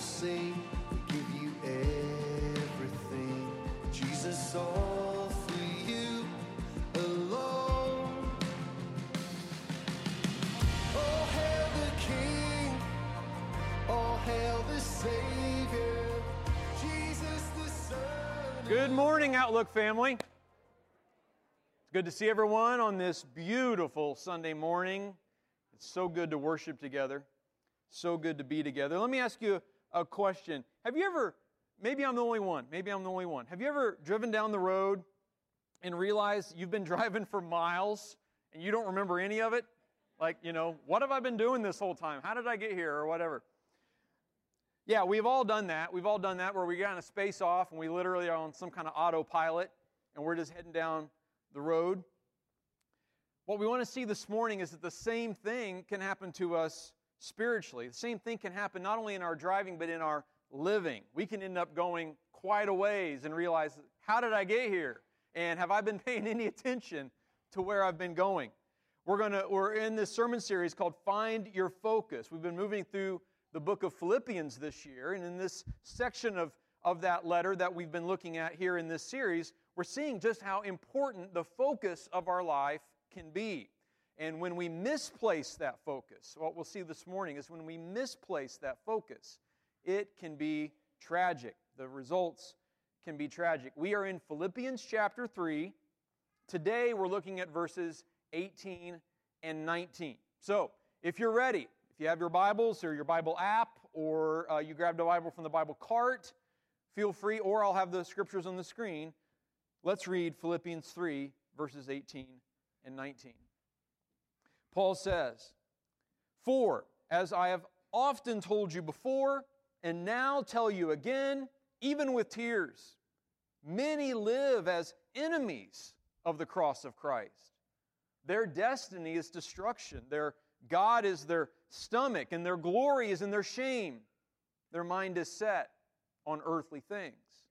sing, we give you everything. Jesus, all for you alone. All hail the King, all hail the Savior, Jesus the Son. Good morning, Outlook family. It's good to see everyone on this beautiful Sunday morning. It's so good to worship together. So good to be together. Let me ask you a question. Have you ever, maybe I'm the only one, have you ever driven down the road and realized you've been driving for miles and you don't remember any of it? Like, what have I been doing this whole time? How did I get here or whatever? Yeah, we've all done that. We've all done that where we kind of space off and we literally are on some kind of autopilot and we're just heading down the road. What we want to see this morning is that the same thing can happen to us spiritually. The same thing can happen not only in our driving, but in our living. We can end up going quite a ways and realize, how did I get here? And have I been paying any attention to where I've been going? We're in this sermon series called Find Your Focus. We've been moving through the book of Philippians this year, and in this section of that letter that we've been looking at here in this series, we're seeing just how important the focus of our life can be. And when we misplace that focus, what we'll see this morning is when we misplace that focus, it can be tragic. The results can be tragic. We are in Philippians chapter 3. Today we're looking at verses 18 and 19. So, if you're ready, if you have your Bibles or your Bible app, or you grabbed a Bible from the Bible cart, feel free, or I'll have the scriptures on the screen. Let's read Philippians 3, verses 18 and 19. Paul says, "For, as I have often told you before, and now tell you again, even with tears, many live as enemies of the cross of Christ. Their destiny is destruction. Their God is their stomach, and their glory is in their shame. Their mind is set on earthly things."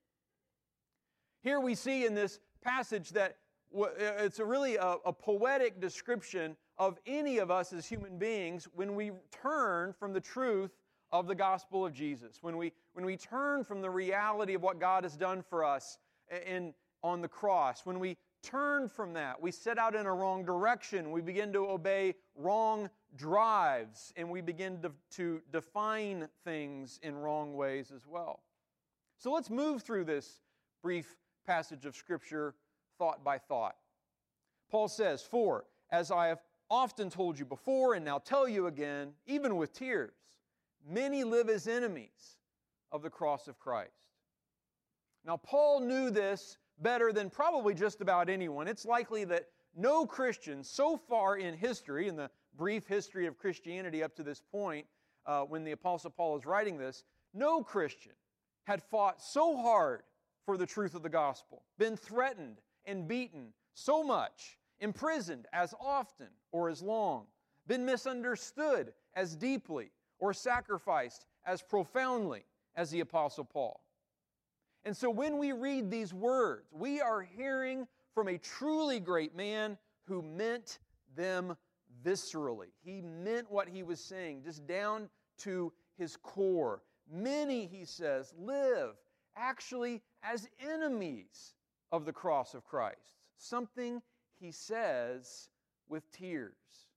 Here we see in this passage that it's really a poetic description of any of us as human beings when we turn from the truth of the gospel of Jesus, when we turn from the reality of what God has done for us on the cross, when we turn from that, we set out in a wrong direction, we begin to obey wrong drives, and we begin to define things in wrong ways as well. So let's move through this brief passage of Scripture thought by thought. Paul says, "For, as I have often told you before and now tell you again, even with tears, many live as enemies of the cross of Christ." Now, Paul knew this better than probably just about anyone. It's likely that no Christian so far in history, in the brief history of Christianity up to this point, when the Apostle Paul is writing this, no Christian had fought so hard for the truth of the gospel, been threatened and beaten so much, imprisoned as often or as long, been misunderstood as deeply or sacrificed as profoundly as the Apostle Paul. And so when we read these words, we are hearing from a truly great man who meant them viscerally. He meant what he was saying, just down to his core. Many, he says, live actually as enemies of the cross of Christ. Something he says with tears.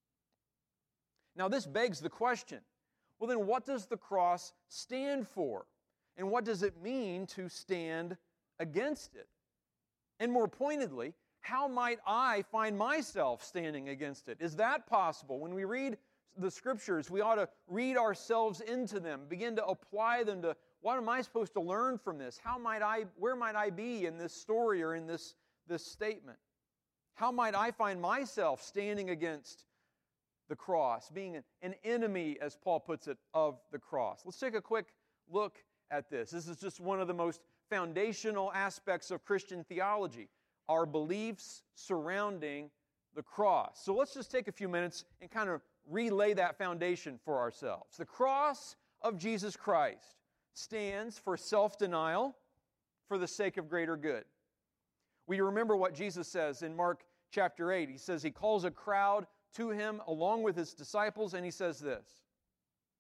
Now this begs the question, well then what does the cross stand for? And what does it mean to stand against it? And more pointedly, how might I find myself standing against it? Is that possible? When we read the Scriptures, we ought to read ourselves into them, begin to apply them to, what am I supposed to learn from this? Where might I be in this story or in this statement? How might I find myself standing against the cross, being an enemy, as Paul puts it, of the cross? Let's take a quick look at this. This is just one of the most foundational aspects of Christian theology, our beliefs surrounding the cross. So let's just take a few minutes and kind of relay that foundation for ourselves. The cross of Jesus Christ stands for self-denial for the sake of greater good. We remember what Jesus says in Mark chapter 8. He says he calls a crowd to him along with his disciples, and he says this,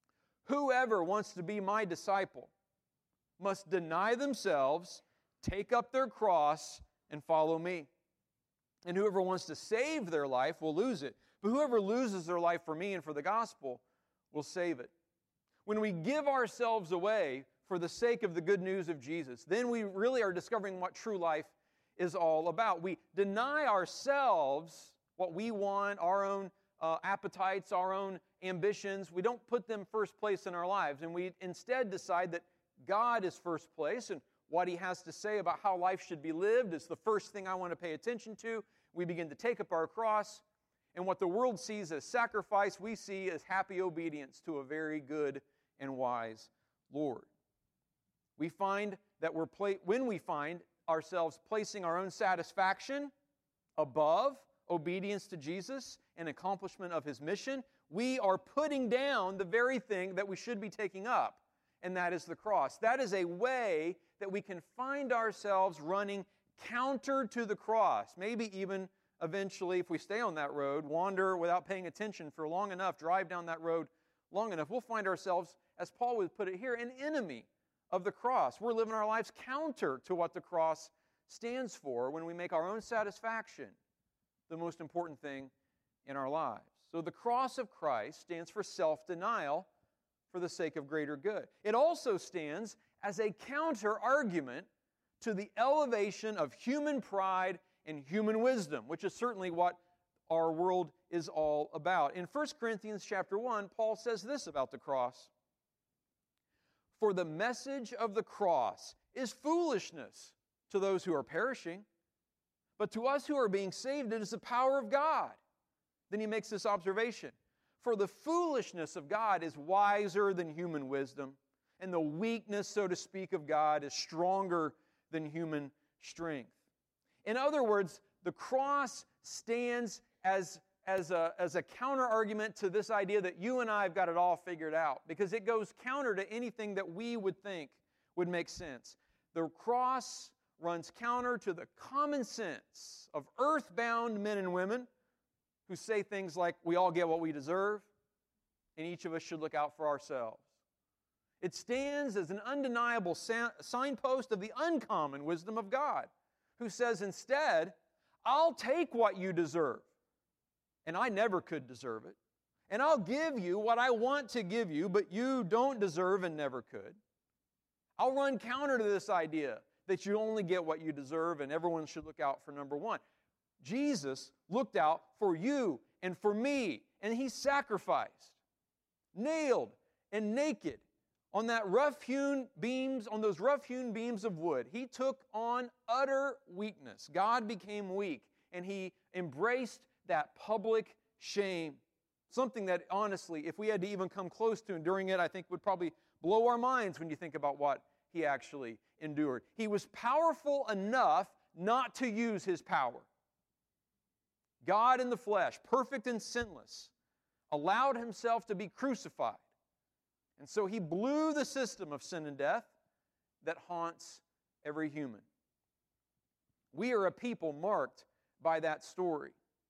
Whoever wants to be my disciple must deny themselves, take up their cross, and follow me. And whoever wants to save their life will lose it. But whoever loses their life for me and for the gospel will save it. When we give ourselves away for the sake of the good news of Jesus, then we really are discovering what true life is all about. We deny ourselves what we want, our own appetites, our own ambitions. We don't put them first place in our lives, and we instead decide that God is first place, and what He has to say about how life should be lived is the first thing I want to pay attention to. We begin to take up our cross, and what the world sees as sacrifice, we see as happy obedience to a very good and wise Lord. We find that when we find ourselves placing our own satisfaction above obedience to Jesus and accomplishment of His mission, we are putting down the very thing that we should be taking up, and that is the cross. That is a way that we can find ourselves running counter to the cross. Maybe even eventually, if we stay on that road, wander without paying attention for long enough, drive down that road long enough, we'll find ourselves, as Paul would put it here, an enemy of the cross. We're living our lives counter to what the cross stands for when we make our own satisfaction the most important thing in our lives. So the cross of Christ stands for self-denial for the sake of greater good. It also stands as a counter-argument to the elevation of human pride and human wisdom, which is certainly what our world is all about. In 1 Corinthians chapter 1, Paul says this about the cross. For the message of the cross is foolishness to those who are perishing, but to us who are being saved, it is the power of God. Then he makes this observation. For the foolishness of God is wiser than human wisdom, and the weakness, so to speak, of God is stronger than human strength. In other words, the cross stands as a counter-argument to this idea that you and I have got it all figured out, because it goes counter to anything that we would think would make sense. The cross runs counter to the common sense of earthbound men and women who say things like, we all get what we deserve, and each of us should look out for ourselves. It stands as an undeniable signpost of the uncommon wisdom of God, who says instead, I'll take what you deserve, and I never could deserve it, and I'll give you what I want to give you, but you don't deserve and never could. I'll run counter to this idea that you only get what you deserve and everyone should look out for number one. Jesus looked out for you and for me, and He sacrificed, nailed and naked on those rough-hewn beams of wood. He took on utter weakness. God became weak, and He embraced that public shame. Something that, honestly, if we had to even come close to enduring it, I think would probably blow our minds when you think about what He actually endured. He was powerful enough not to use His power. God in the flesh, perfect and sinless, allowed Himself to be crucified. And so He blew the system of sin and death that haunts every human. We are a people marked by that story.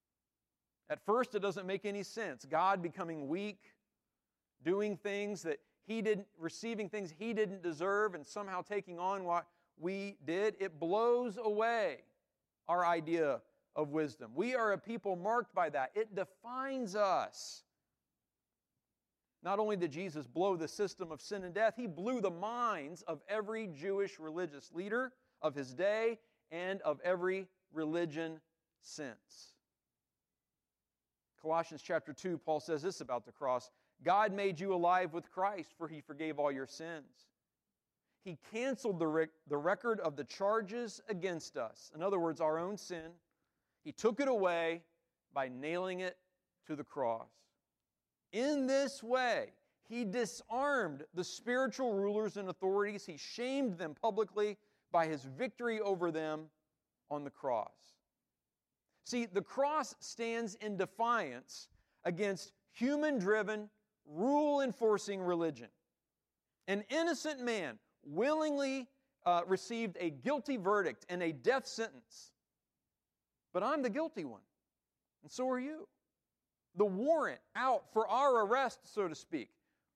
At first, it doesn't make any sense. God becoming weak, doing things that He didn't, receiving things He didn't deserve, and somehow taking on what we did. It blows away our idea of wisdom. We are a people marked by that. It defines us. Not only did Jesus blow the system of sin and death, He blew the minds of every Jewish religious leader of His day and of every religion since. Colossians chapter 2, Paul says this about the cross. God made you alive with Christ, for He forgave all your sins. He canceled the record of the charges against us. In other words, our own sin. He took it away by nailing it to the cross. In this way, He disarmed the spiritual rulers and authorities. He shamed them publicly by His victory over them on the cross. See, the cross stands in defiance against human-driven, rule-enforcing religion. An innocent man willingly received a guilty verdict and a death sentence. But I'm the guilty one, and so are you. The warrant out for our arrest, so to speak,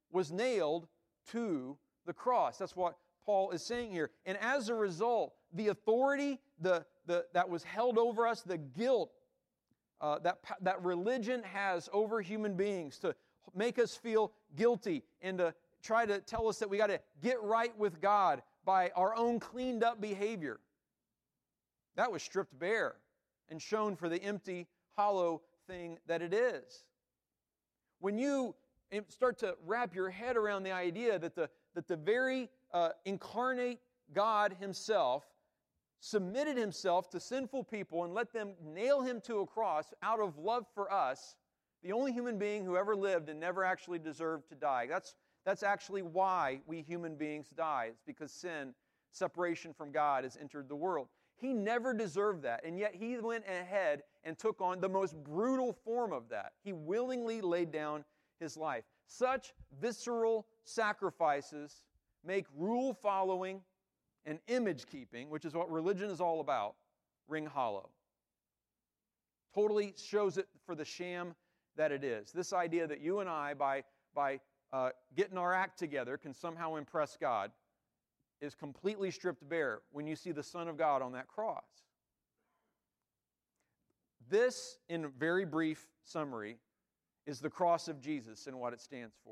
was nailed to the cross. That's what Paul is saying here. And as a result, the authority that was held over us, the guilt that religion has over human beings to make us feel guilty and to try to tell us that we got to get right with God by our own cleaned up behavior, that was stripped bare and shown for the empty, hollow thing that it is. When you start to wrap your head around the idea that the very incarnate God Himself submitted Himself to sinful people and let them nail Him to a cross out of love for us, the only human being who ever lived and never actually deserved to die. That's actually why we human beings die. It's because sin, separation from God, has entered the world. He never deserved that, and yet He went ahead and took on the most brutal form of that. He willingly laid down His life. Such visceral sacrifices make rule following and image keeping, which is what religion is all about, ring hollow. Totally shows it for the sham that it is. This idea that you and I, by getting our act together, can somehow impress God is completely stripped bare when you see the Son of God on that cross. This, in a very brief summary, is the cross of Jesus and what it stands for.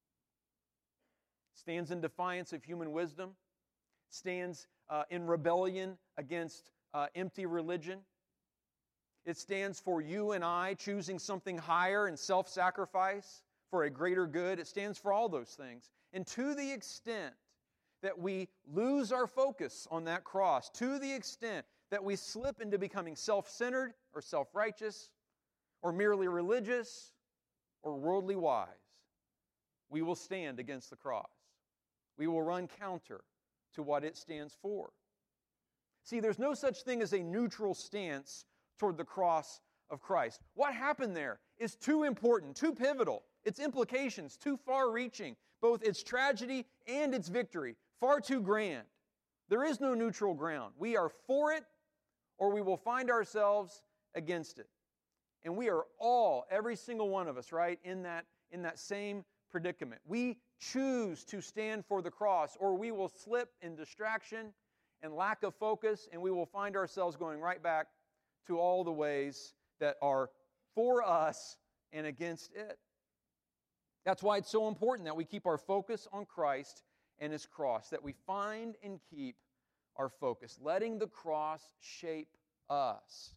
It stands in defiance of human wisdom, stands in rebellion against empty religion. It stands for you and I choosing something higher and self-sacrifice for a greater good. It stands for all those things. And to the extent that we lose our focus on that cross, to the extent that we slip into becoming self-centered or self-righteous or merely religious or worldly wise, we will stand against the cross. We will run counter to what it stands for. See, there's no such thing as a neutral stance toward the cross of Christ. What happened there is too important, too pivotal. Its implications too far-reaching, both its tragedy and its victory, far too grand. There is no neutral ground. We are for it, or we will find ourselves against it. And we are all, every single one of us, right, in that same predicament. We choose to stand for the cross, or we will slip in distraction and lack of focus, and we will find ourselves going right back to all the ways that are for us and against it. That's why it's so important that we keep our focus on Christ and His cross, that we find and keep our focus, letting the cross shape us.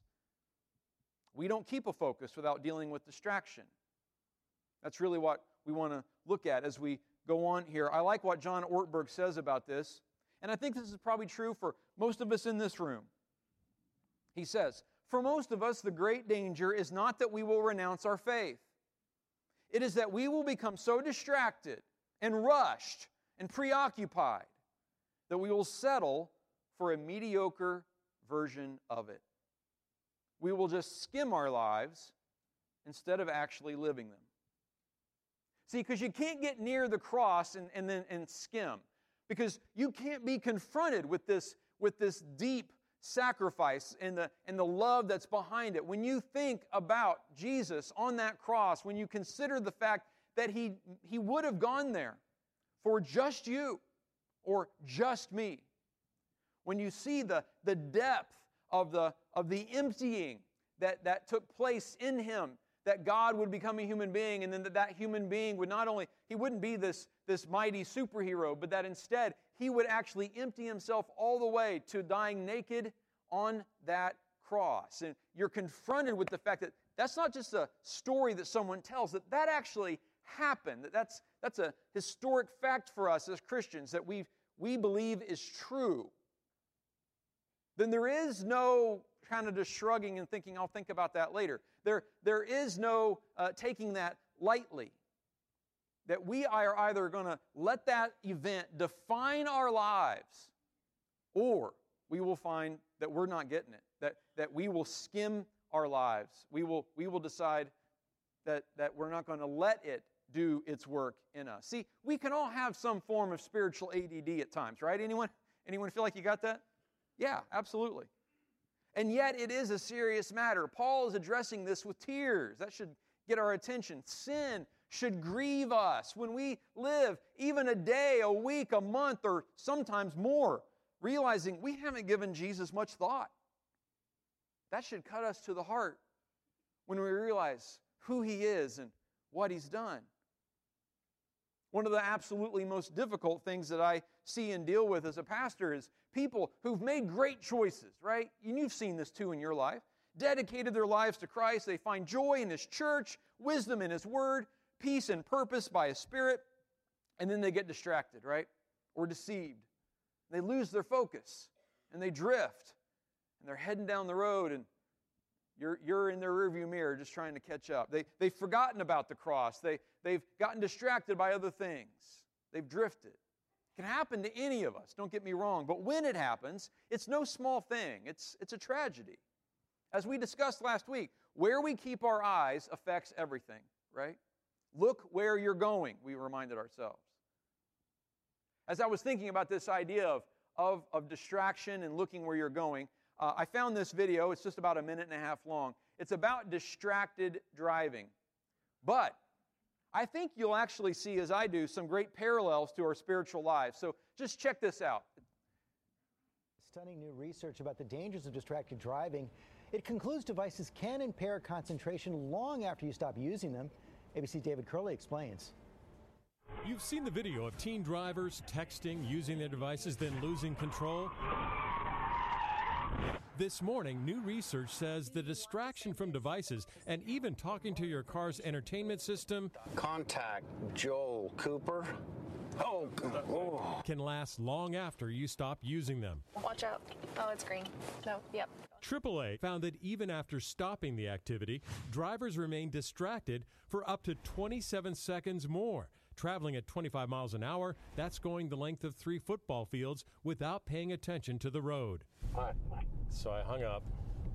We don't keep a focus without dealing with distraction. That's really what we want to look at as we go on here. I like what John Ortberg says about this, and I think this is probably true for most of us in this room. He says, "For most of us, the great danger is not that we will renounce our faith. It is that we will become so distracted and rushed and preoccupied that we will settle for a mediocre version of it. We will just skim our lives instead of actually living them." See, because you can't get near the cross and skim. Because you can't be confronted with this deep sacrifice and the love that's behind it. When you think about Jesus on that cross, when you consider the fact that He would have gone there for just you or just me, when you see the depth of the emptying that took place in Him, that God would become a human being, and then that human being would not only, He wouldn't be this mighty superhero, but that instead He would actually empty Himself all the way to dying naked on that cross. And you're confronted with the fact that that's not just a story that someone tells, that actually happened. That's a historic fact for us as Christians that we believe is true. Then there is no kind of just shrugging and thinking, I'll think about that later. There is no taking that lightly. That we are either going to let that event define our lives, or we will find that we're not getting it, that we will skim our lives. We will decide that we're not going to let it do its work in us. See, we can all have some form of spiritual ADD at times, right? Anyone feel like you got that? Yeah, absolutely. And yet it is a serious matter. Paul is addressing this with tears. That should get our attention. Sin should grieve us when we live even a day, a week, a month, or sometimes more, realizing we haven't given Jesus much thought. That should cut us to the heart when we realize who He is and what He's done. One of the absolutely most difficult things that I see and deal with as a pastor is people who've made great choices, right? And you've seen this too in your life. Dedicated their lives to Christ. They find joy in His church, wisdom in His Word, peace and purpose by His Spirit, and then they get distracted, right? Or deceived. They lose their focus, and they drift, and they're heading down the road, and you're in their rearview mirror just trying to catch up. They've forgotten about the cross. They've gotten distracted by other things. They've drifted. It can happen to any of us, don't get me wrong, but when it happens, it's no small thing. It's a tragedy. As we discussed last week, where we keep our eyes affects everything, right? Look where you're going, we reminded ourselves. As I was thinking about this idea of distraction and looking where you're going, I found this video. It's just about a minute and a half long. It's about distracted driving. But I think you'll actually see, as I do, some great parallels to our spiritual lives. So just check this out. Stunning new research about the dangers of distracted driving. It concludes devices can impair concentration long after you stop using them. ABC David Curley explains. You've seen the video of teen drivers texting, using their devices, then losing control. This morning, new research says the distraction from devices and even talking to your car's entertainment system Contact Joel Cooper. Oh, can last long after you stop using them. Watch out. Oh, it's green. No, yep. AAA found that even after stopping the activity, drivers remain distracted for up to 27 seconds more. Traveling at 25 miles an hour, that's going the length of 3 football fields without paying attention to the road. So I hung up,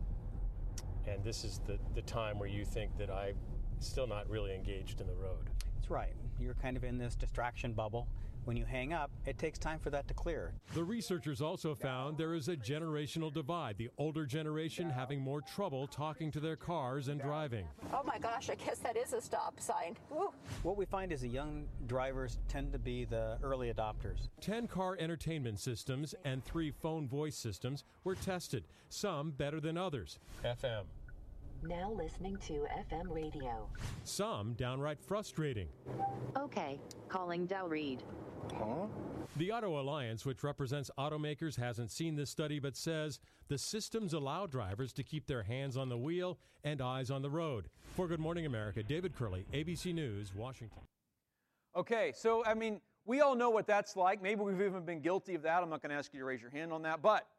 and this is the time where you think that I'm still not really engaged in the road. That's right. You're kind of in this distraction bubble. When you hang up, it takes time for that to clear. The researchers also found there is a generational divide, the older generation having more trouble talking to their cars and driving. Oh my gosh, I guess that is a stop sign. Woo. What we find is the young drivers tend to be the early adopters. 10 car entertainment systems and 3 phone voice systems were tested, some better than others. FM. Now listening to FM radio. Some downright frustrating. Okay, calling Dow Reed. Huh? The Auto Alliance, which represents automakers, hasn't seen this study but says the systems allow drivers to keep their hands on the wheel and eyes on the road. For Good Morning America, David Curley, ABC News, Washington. Okay, so, we all know what that's like. Maybe we've even been guilty of that. I'm not going to ask you to raise your hand on that, but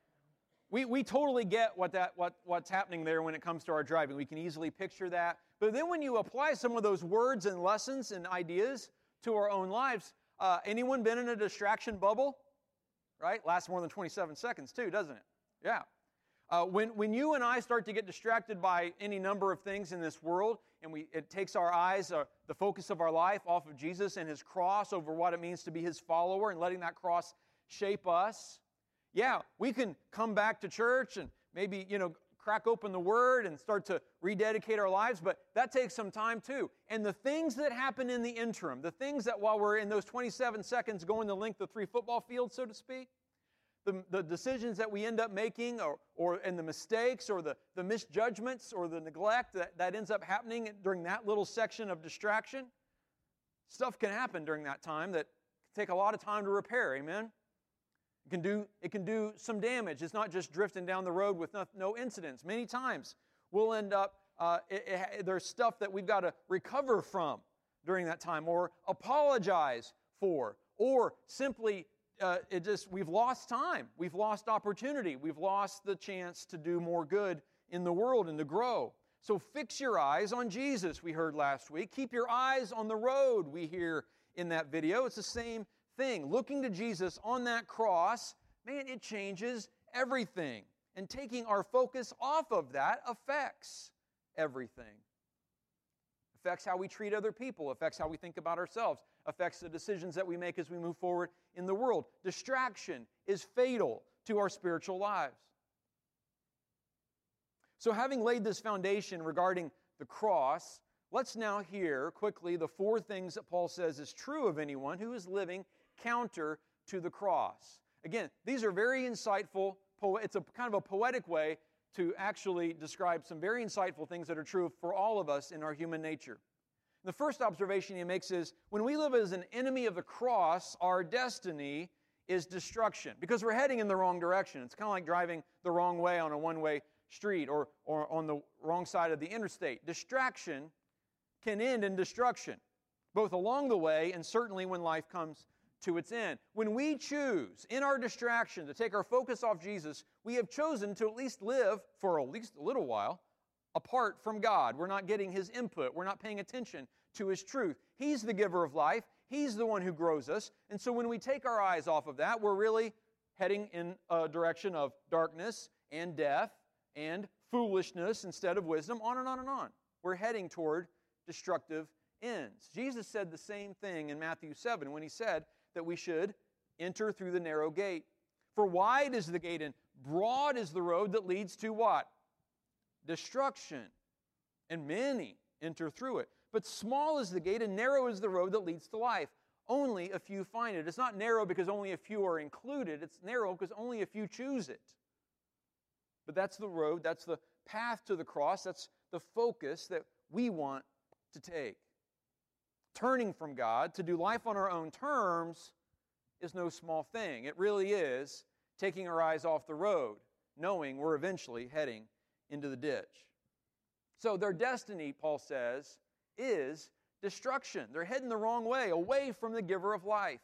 we totally get what's happening there when it comes to our driving. We can easily picture that. But then when you apply some of those words and lessons and ideas to our own lives, anyone been in a distraction bubble? Right? Lasts more than 27 seconds too, doesn't it? Yeah. When you and I start to get distracted by any number of things in this world, and it takes our eyes, the focus of our life off of Jesus and His cross over what it means to be His follower and letting that cross shape us, yeah, we can come back to church and maybe, crack open the Word and start to rededicate our lives, but that takes some time too. And the things that happen in the interim, the things that while we're in those 27 seconds going the length of 3 football fields, so to speak, the decisions that we end up making and the mistakes or the misjudgments or the neglect that ends up happening during that little section of distraction, stuff can happen during that time that can take a lot of time to repair, amen? It can do some damage. It's not just drifting down the road with no incidents. Many times we'll end up, there's stuff that we've got to recover from during that time or apologize for, or simply we've lost time. We've lost opportunity. We've lost the chance to do more good in the world and to grow. So fix your eyes on Jesus, we heard last week. Keep your eyes on the road, we hear in that video. It's the same thing. Looking to Jesus on that cross, man, it changes everything. And taking our focus off of that affects everything. Affects how we treat other people, affects how we think about ourselves, affects the decisions that we make as we move forward in the world. Distraction is fatal to our spiritual lives. So having laid this foundation regarding the cross, Let's now hear quickly the 4 things that Paul says is true of anyone who is living counter to the cross. Again, these are very insightful. It's a kind of a poetic way to actually describe some very insightful things that are true for all of us in our human nature. The first observation he makes is, when we live as an enemy of the cross, our destiny is destruction, because we're heading in the wrong direction. It's kind of like driving the wrong way on a one-way street or on the wrong side of the interstate. Distraction can end in destruction, both along the way and certainly when life comes to its end. When we choose, in our distraction, to take our focus off Jesus, we have chosen to at least live, for at least a little while, apart from God. We're not getting His input. We're not paying attention to His truth. He's the giver of life. He's the one who grows us. And so when we take our eyes off of that, we're really heading in a direction of darkness and death and foolishness instead of wisdom, on and on and on. We're heading toward destructive ends. Jesus said the same thing in Matthew 7 when He said that we should enter through the narrow gate. For wide is the gate and broad is the road that leads to what? Destruction. And many enter through it. But small is the gate and narrow is the road that leads to life. Only a few find it. It's not narrow because only a few are included. It's narrow because only a few choose it. But that's the road, that's the path to the cross, that's the focus that we want to take. Turning from God to do life on our own terms is no small thing. It really is taking our eyes off the road, knowing we're eventually heading into the ditch. So their destiny, Paul says, is destruction. They're heading the wrong way, away from the giver of life.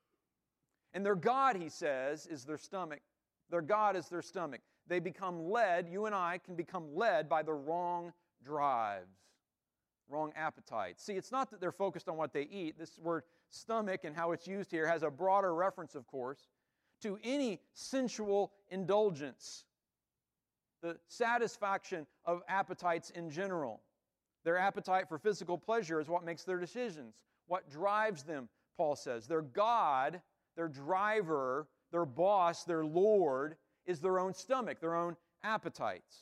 And their God, he says, is their stomach. Their God is their stomach. They become led, you and I can become led by the wrong drives, wrong appetites. See, it's not that they're focused on what they eat. This word stomach and how it's used here has a broader reference, of course, to any sensual indulgence, the satisfaction of appetites in general. Their appetite for physical pleasure is what makes their decisions, what drives them, Paul says. Their God, their driver, their boss, their Lord, is their own stomach, their own appetites.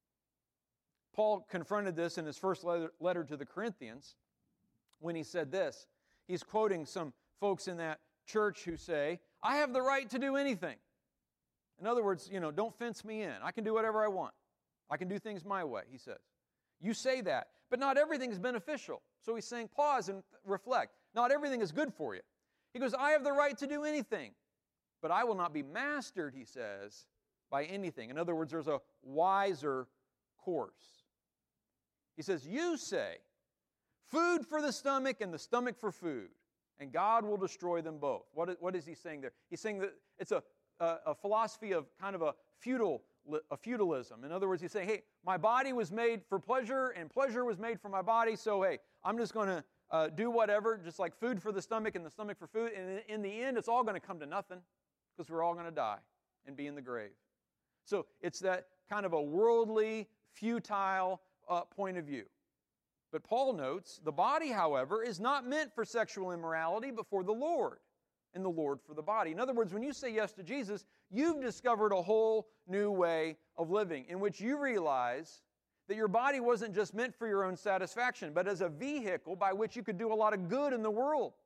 Paul confronted this in his first letter to the Corinthians when he said this. He's quoting some folks in that church who say, I have the right to do anything. In other words, don't fence me in. I can do whatever I want. I can do things my way, he says. You say that, but not everything is beneficial. So he's saying, pause and reflect. Not everything is good for you. He goes, I have the right to do anything, but I will not be mastered, he says, by anything. In other words, there's a wiser course. He says, you say, food for the stomach and the stomach for food, and God will destroy them both. What is he saying there? He's saying that it's a philosophy of kind of a feudalism. In other words, he's saying, hey, my body was made for pleasure, and pleasure was made for my body, so hey, I'm just going to do whatever, just like food for the stomach and the stomach for food, and in the end, it's all going to come to nothing, because we're all going to die and be in the grave. So it's that kind of a worldly, futile point of view. But Paul notes, the body, however, is not meant for sexual immorality, but for the Lord, and the Lord for the body. In other words, when you say yes to Jesus, you've discovered a whole new way of living in which you realize that your body wasn't just meant for your own satisfaction, but as a vehicle by which you could do a lot of good in the world.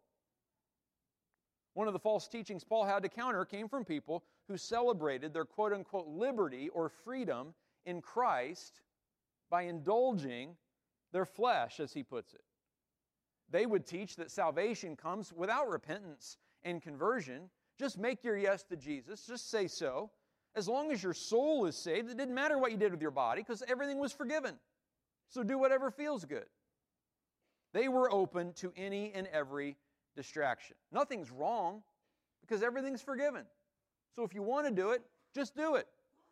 One of the false teachings Paul had to counter came from people who celebrated their quote-unquote liberty or freedom in Christ by indulging their flesh, as he puts it. They would teach that salvation comes without repentance and conversion. Just make your yes to Jesus. Just say so. As long as your soul is saved, it didn't matter what you did with your body because everything was forgiven. So do whatever feels good. They were open to any and every distraction. Nothing's wrong because everything's forgiven. So if you want to do it, just do it.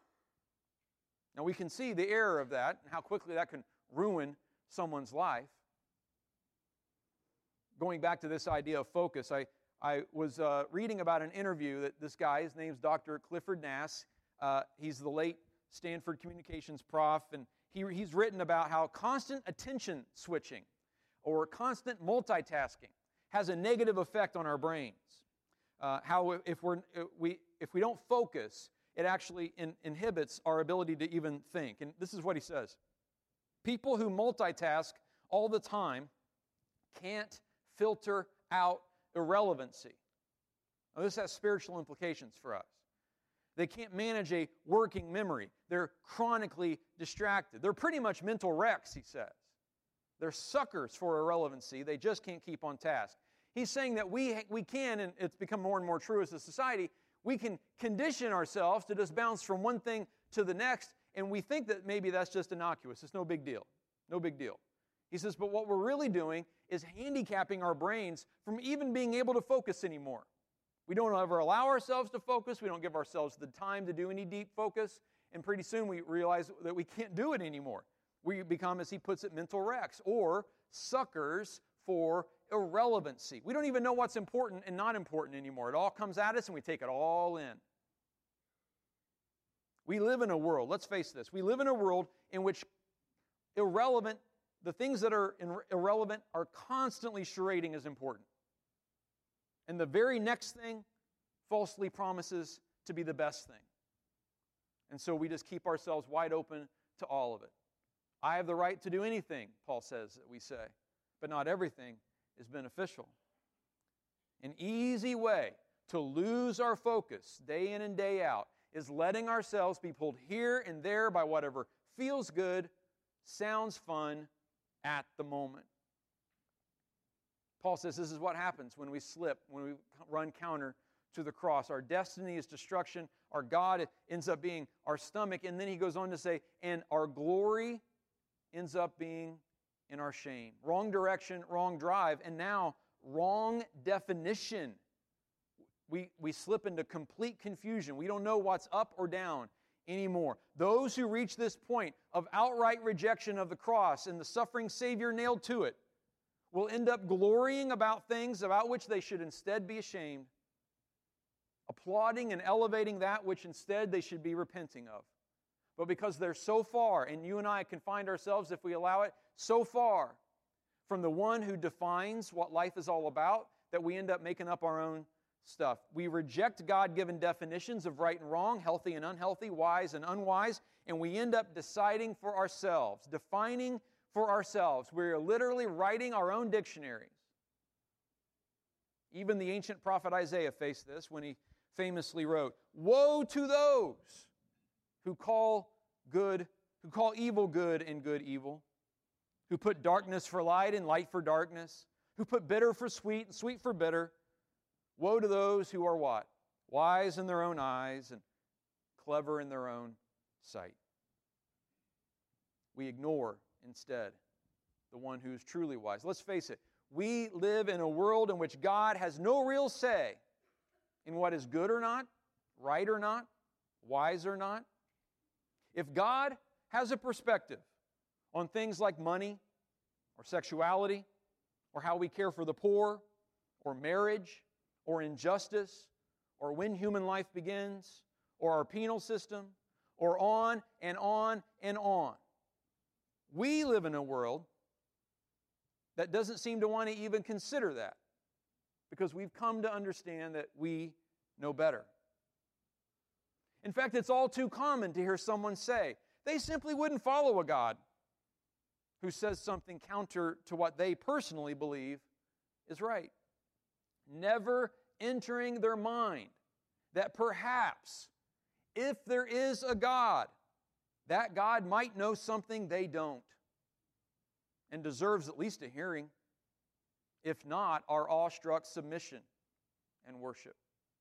Now we can see the error of that and how quickly that can ruin someone's life. Going back to this idea of focus, I was reading about an interview that this guy, his name's Dr. Clifford Nass. He's the late Stanford communications prof, and he's written about how constant attention switching or constant multitasking has a negative effect on our brains. How if we don't focus, it actually inhibits our ability to even think. And this is what he says. People who multitask all the time can't filter out irrelevancy. Now, this has spiritual implications for us. They can't manage a working memory. They're chronically distracted. They're pretty much mental wrecks, he says. They're suckers for irrelevancy. They just can't keep on task. He's saying that we can, and it's become more and more true as a society, we can condition ourselves to just bounce from one thing to the next, and we think that maybe that's just innocuous. It's no big deal. No big deal. He says, but what we're really doing is handicapping our brains from even being able to focus anymore. We don't ever allow ourselves to focus. We don't give ourselves the time to do any deep focus. And pretty soon we realize that we can't do it anymore. We become, as he puts it, mental wrecks or suckers for irrelevancy. We don't even know what's important and not important anymore. It all comes at us and we take it all in. We live in a world, let's face this, we live in a world in which the things that are irrelevant are constantly charading as important. And the very next thing falsely promises to be the best thing. And so we just keep ourselves wide open to all of it. I have the right to do anything, Paul says that we say, but not everything is beneficial. An easy way to lose our focus day in and day out is letting ourselves be pulled here and there by whatever feels good, sounds fun at the moment. Paul says this is what happens when we slip, when we run counter to the cross. Our destiny is destruction. Our God ends up being our stomach. And then he goes on to say, and our glory ends up being in our shame. Wrong direction, wrong drive, and now wrong definition. We slip into complete confusion. We don't know what's up or down anymore. Those who reach this point of outright rejection of the cross and the suffering Savior nailed to it will end up glorying about things about which they should instead be ashamed, applauding and elevating that which instead they should be repenting of. But because they're so far, and you and I can find ourselves, if we allow it, so far from the one who defines what life is all about, that we end up making up our own stuff. We reject God-given definitions of right and wrong, healthy and unhealthy, wise and unwise, and we end up deciding for ourselves, defining for ourselves. We're literally writing our own dictionaries. Even the ancient prophet Isaiah faced this when he famously wrote, "Woe to those who call evil good and good evil, who put darkness for light and light for darkness, who put bitter for sweet and sweet for bitter. Woe to those who are what? Wise in their own eyes and clever in their own sight." We ignore instead the one who is truly wise. Let's face it, we live in a world in which God has no real say in what is good or not, right or not, wise or not. If God has a perspective on things like money or sexuality or how we care for the poor or marriage or injustice or when human life begins or our penal system or on and on and on, we live in a world that doesn't seem to want to even consider that because we've come to understand that we know better. In fact, it's all too common to hear someone say they simply wouldn't follow a God who says something counter to what they personally believe is right, never entering their mind that perhaps if there is a God, that God might know something they don't and deserves at least a hearing, if not our awestruck submission and worship.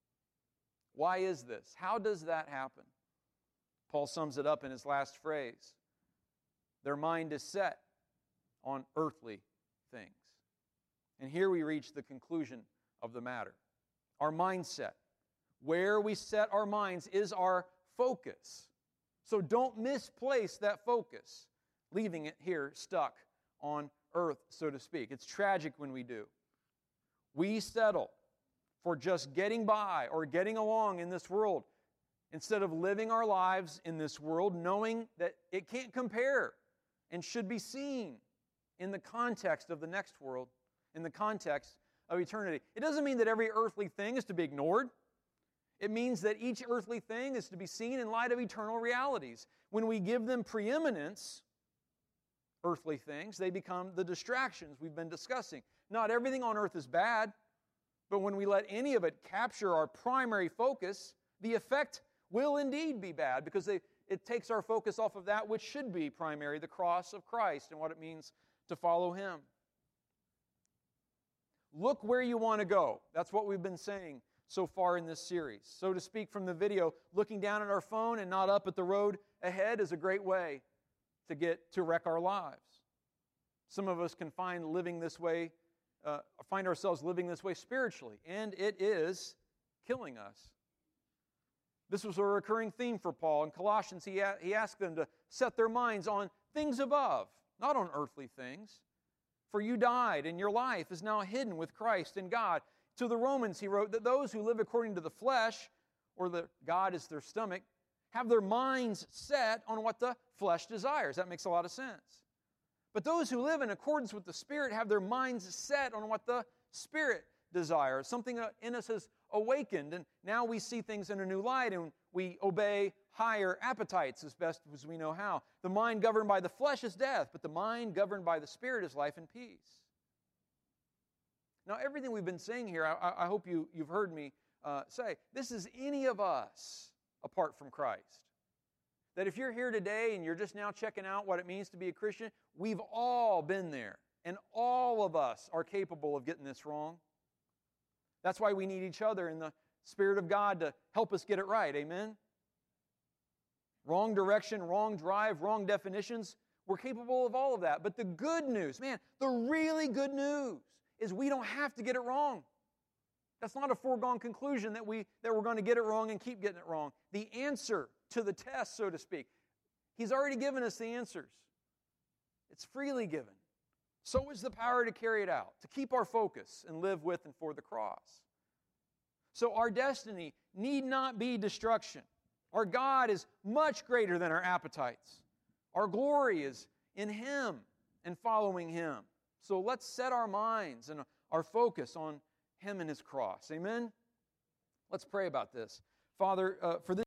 Why is this? How does that happen? Paul sums it up in his last phrase. Their mind is set on earthly things. And here we reach the conclusion of the matter. Our mindset, where we set our minds, is our focus. So don't misplace that focus, leaving it here stuck on earth, so to speak. It's tragic when we do. We settle for just getting by or getting along in this world instead of living our lives in this world knowing that it can't compare and should be seen in the context of the next world, in the context of eternity. It doesn't mean that every earthly thing is to be ignored. It means that each earthly thing is to be seen in light of eternal realities. When we give them preeminence, earthly things. They become the distractions we've been discussing. Not everything on earth is bad, but when we let any of it capture our primary focus, the effect will indeed be bad because it takes our focus off of that which should be primary, the cross of Christ and what it means to follow Him. Look where you want to go. That's what we've been saying so far in this series. So to speak from the video, looking down at our phone and not up at the road ahead is a great way to wreck our lives. Some of us can find ourselves living this way spiritually, and it is killing us. This was a recurring theme for Paul. In Colossians, he asked them to set their minds on things above, not on earthly things. For you died, and your life is now hidden with Christ in God. To the Romans, he wrote that those who live according to the flesh, or the God is their stomach, have their minds set on what the flesh desires. That makes a lot of sense. But those who live in accordance with the Spirit have their minds set on what the Spirit desires. Something in us has awakened, and now we see things in a new light, and we obey higher appetites as best as we know how. The mind governed by the flesh is death, but the mind governed by the Spirit is life and peace. Now, everything we've been saying here, I hope you've heard me say, this is any of us apart from Christ. That if you're here today and you're just now checking out what it means to be a Christian, we've all been there, and all of us are capable of getting this wrong. That's why we need each other in the Spirit of God to help us get it right. Amen? Wrong direction, wrong drive, wrong definitions. We're capable of all of that. But the good news, man, the really good news is we don't have to get it wrong. That's not a foregone conclusion that we're going to get it wrong and keep getting it wrong. The answer to the test, so to speak, He's already given us the answers. It's freely given. So is the power to carry it out, to keep our focus and live with and for the cross. So our destiny need not be destruction. Our God is much greater than our appetites. Our glory is in Him and following Him. So let's set our minds and our focus on Him and His cross. Amen? Let's pray about this. Father, for this